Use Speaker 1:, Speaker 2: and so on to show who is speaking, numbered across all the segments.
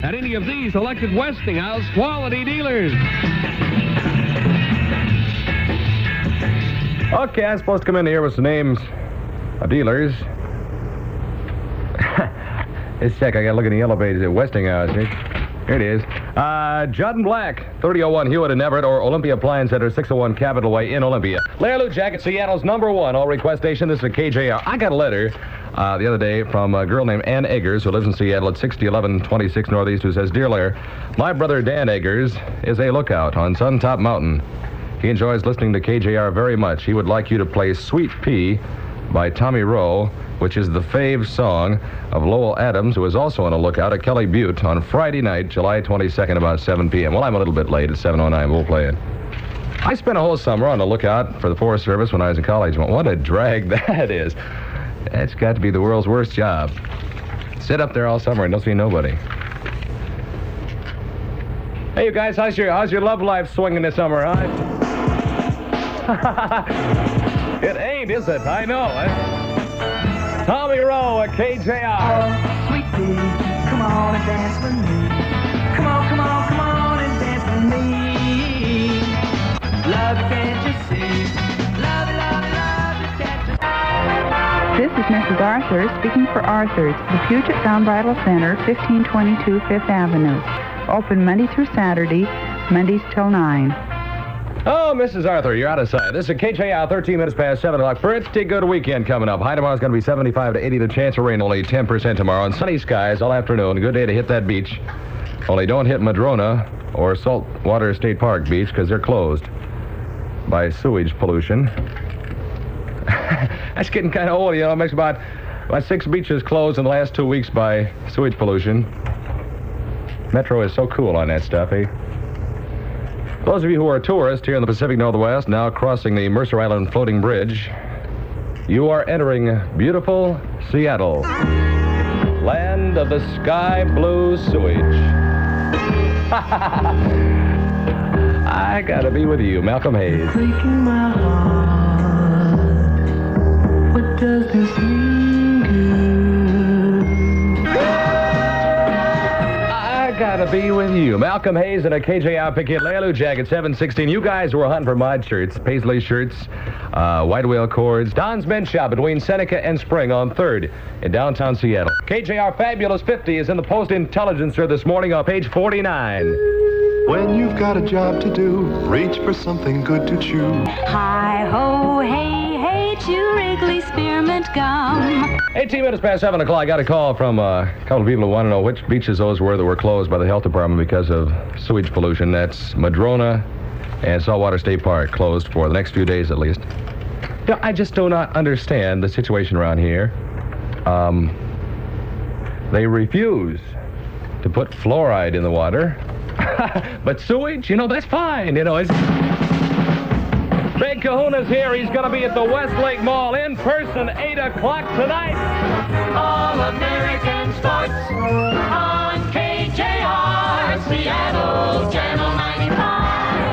Speaker 1: at any of these selected Westinghouse quality dealers.
Speaker 2: Okay, I'm supposed to come in here with some names of dealers. Let's check. I got to look in the yellow pages at Westinghouse. Here it is. Judd and Black, 3001 Hewitt and Everett, or Olympia Appliance Center, 601 Capitol Way in Olympia. Larry Lou Jacket, Seattle's #1 all request station. This is KJR. I got a letter the other day from a girl named Ann Eggers, who lives in Seattle at 601126 Northeast, who says, Dear Larry, my brother Dan Eggers is a lookout on Suntop Mountain. He enjoys listening to KJR very much. He would like you to play Sweet Pea by Tommy Rowe, which is the fave song of Lowell Adams, who is also on a lookout at Kelly Butte on Friday night, July 22nd, about 7 p.m. Well, I'm a little bit late at 7:09. We'll play it. I spent a whole summer on the lookout for the Forest Service when I was in college. What a drag that is. That's got to be the world's worst job. Sit up there all summer and don't see nobody. Hey, you guys, how's your love life swinging this summer, huh? It ain't, is it? I know, Tommy Rowe at KJR.
Speaker 3: Oh, sweet pea, come on and dance with me. Come on, come on, come on and dance with me. Love, can't you see? Love, love, love, can't you see?
Speaker 4: This is Mrs. Arthur speaking for Arthur's, the Puget Sound Bridal Center, 1522 Fifth Avenue. Open Monday through Saturday, Mondays till 9.
Speaker 2: Oh, Mrs. Arthur, you're out of sight. This is KJR, 13 minutes past 7 o'clock. Pretty good weekend coming up. High tomorrow's going to be 75 to 80. The chance of rain only 10% tomorrow. And sunny skies all afternoon. Good day to hit that beach. Only don't hit Madrona or Saltwater State Park Beach because they're closed by sewage pollution. That's getting kind of old, you know. It makes about 6 beaches closed in the last 2 weeks by sewage pollution. Metro is so cool on that stuff, eh? Those of you who are tourists here in the Pacific Northwest, now crossing the Mercer Island Floating Bridge, you are entering beautiful Seattle, land of the sky blue sewage. I gotta be with you, Malcolm Hayes.
Speaker 3: Breaking my heart. What does this mean, girl?
Speaker 2: I gotta be with you. Malcolm Hayes in a KJR Picket Lelu jacket, 716. You guys were hunting for mod shirts, paisley shirts, white whale cords. Don's Men's Shop between Seneca and Spring on 3rd in downtown Seattle. KJR Fabulous 50 is in the Post-Intelligencer this morning on page 49.
Speaker 5: When you've got a job to do, reach for something good to chew.
Speaker 6: Hi-ho, hey, hey, chew Wrigley Spearmint Gum.
Speaker 2: 18 minutes past 7 o'clock. I got a call from a couple of people who want to know which beaches those were that were closed by the health department because of sewage pollution. That's Madrona and Saltwater State Park, closed for the next few days at least. You know, I just do not understand the situation around here. They refuse to put fluoride in the water. But sewage, you know, that's fine. You know, it's... Big Kahuna's here. He's going to be at the Westlake Mall in person, 8 o'clock tonight.
Speaker 3: All American Sports on KJR, Seattle, Channel 95.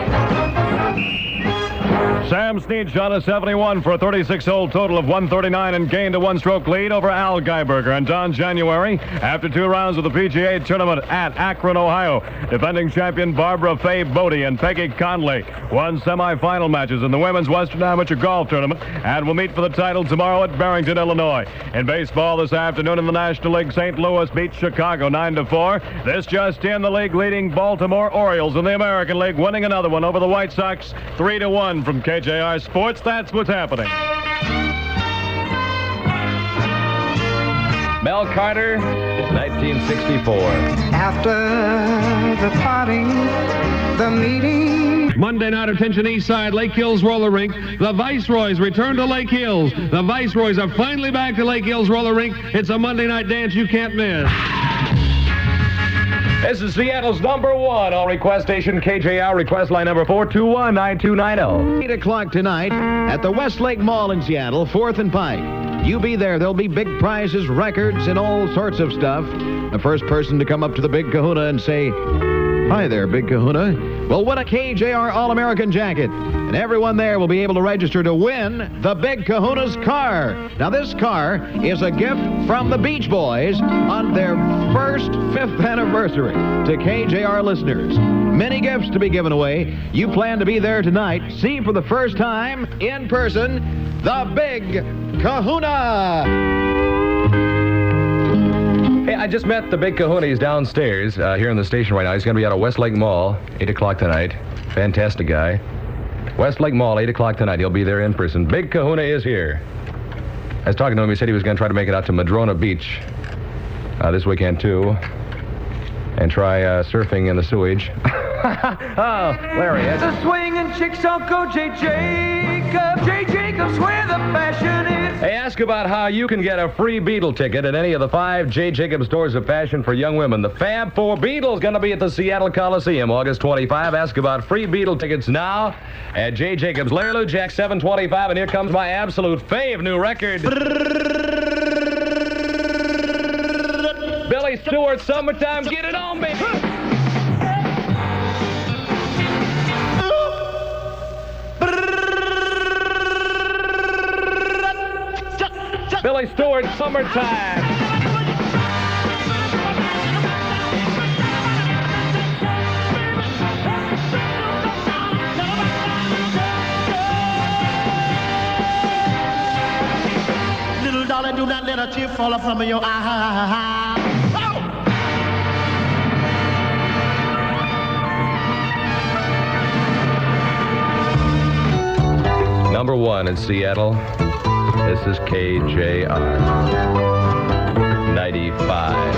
Speaker 7: Sam Snead shot a 71 for a 36-hole total of 139 and gained a one-stroke lead over Al Geiberger. And on January, after 2 rounds of the PGA tournament at Akron, Ohio, defending champion Barbara Faye Bodie and Peggy Conley won semifinal matches in the Women's Western Amateur Golf Tournament and will meet for the title tomorrow at Barrington, Illinois. In baseball this afternoon in the National League, St. Louis beats Chicago 9-4. This just in, the league leading Baltimore Orioles in the American League winning another one over the White Sox 3-1 from KJR Sports. That's what's happening.
Speaker 2: Mel Carter, 1964.
Speaker 8: After the party, the meeting.
Speaker 1: Monday night, attention East Side, Lake Hills Roller Rink. The Viceroys return to Lake Hills. The Viceroys are finally back to Lake Hills Roller Rink. It's a Monday night dance you can't miss.
Speaker 2: This is Seattle's #1 all request station, KJR, request line number 421-9290.
Speaker 9: 8 o'clock tonight at the Westlake Mall in Seattle, 4th and Pike. You be there. There'll be big prizes, records, and all sorts of stuff. The first person to come up to the Big Kahuna and say, "Hi there, Big Kahuna," will win a KJR All-American jacket. And everyone there will be able to register to win the Big Kahuna's car. Now, this car is a gift from the Beach Boys on their first 5th anniversary to KJR listeners. Many gifts to be given away. You plan to be there tonight. See for the first time, in person, the Big Kahuna.
Speaker 2: Hey, I just met the Big Kahuna. He's downstairs here in the station right now. He's going to be out of Westlake Mall, 8 o'clock tonight. Fantastic guy. Westlake Mall, 8 o'clock tonight. He'll be there in person. Big Kahuna is here. I was talking to him. He said he was going to try to make it out to Madrona Beach this weekend, too, and try surfing in the sewage. Oh, Larry.
Speaker 3: The swinging chicks don't go J. Jacobs. J. Jacobs, where the fashion is.
Speaker 2: Hey, ask about how you can get a free Beatle ticket at any of the 5 J. Jacobs stores of fashion for young women. The Fab Four Beatles going to be at the Seattle Coliseum August 25. Ask about free Beatle tickets now at J. Jacobs. Larry Lou Jack 725, and here comes my absolute fave new record. Billy Stewart, Summertime, get it on, baby. Billy Stewart, Summertime.
Speaker 10: Little darling, do not let a tear fall from your eye.
Speaker 2: Number 1 in Seattle. This is KJR 95.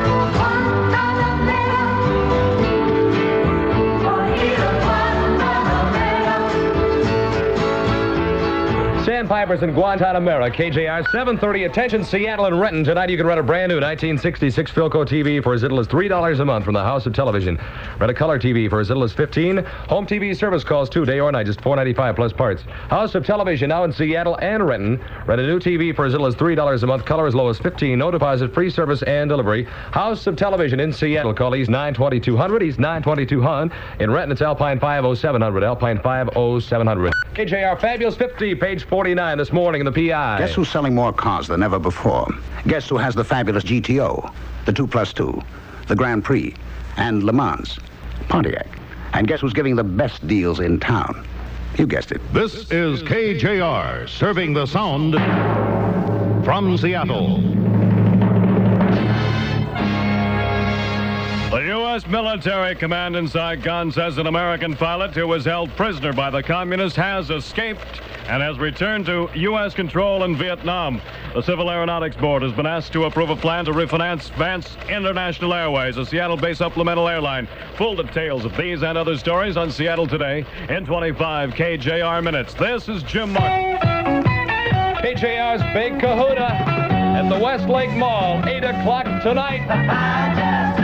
Speaker 2: Sandpipers in Guantanamera, KJR 730. Attention, Seattle and Renton. Tonight you can rent a brand new 1966 Philco TV for as little as $3 a month from the House of Television. Rent a color TV for as little as $15. Home TV service calls too, day or night, just $4.95 plus parts. House of Television now in Seattle and Renton. Rent a new TV for as little as $3 a month. Color as low as $15. No deposit, free service and delivery. House of Television in Seattle. Call East 92200. East 92200. In Renton, it's Alpine 50700. Alpine 50700. KJR Fabulous 50, page 49 this morning in the PI.
Speaker 11: Guess who's selling more cars than ever before? Guess who has the fabulous GTO, the 2+2, the Grand Prix, and Le Mans? Pontiac. And guess who's giving the best deals in town? You guessed it.
Speaker 12: This is KJR, serving the sound from Seattle.
Speaker 7: The U.S. military command in Saigon says an American pilot who was held prisoner by the communists has escaped and has returned to U.S. control in Vietnam. The Civil Aeronautics Board has been asked to approve a plan to refinance Vance International Airways, a Seattle-based supplemental airline. Full details of these and other stories on Seattle Today in 25 KJR minutes. This is Jim Martin.
Speaker 2: KJR's Big Kahuna at the Westlake Mall, 8 o'clock tonight.